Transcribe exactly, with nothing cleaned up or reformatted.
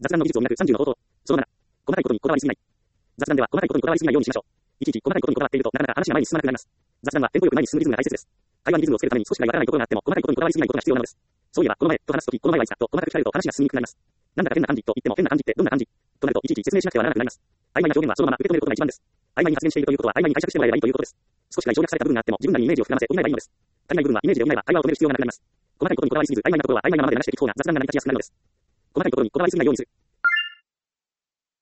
雑談の技術を磨くさんじゅうの方法。そのなな、細かいことにこだわりすぎない。雑談では細かいことにこだわりすぎないようにしましょう。いちいち細かいことにこだわっていると、なかなか話が前に進まなくなります。雑談はテンポよく前に進むリズムが大切です。会話にリズムをつけるために少しくらいわからないところがあっても、細かいことにこだわりすぎないことが必要なのです。そういえば、この前と話すとき、この前はいつかと細かく聞かれると話が進みにくくなります。なんだか変な感じと言っても変な感じってどんな感じとなるといちいち説明しなくてはならなくなります。曖昧な表現はそのまま受け止めることが一番です。曖昧に発言しているということは曖昧に解釈してもらえればいいということです。少しが省略された部分があっても自分なりにイメージを膨らませ補えばいいのです。足りない部分はイメージで補えば会話を止める必要がなくなります。細かいことにこだわりすぎず曖昧なところは曖昧なままで流していく方が雑談が成り立ちやすくなるのです。細かいことにこだわりすぎないようにする。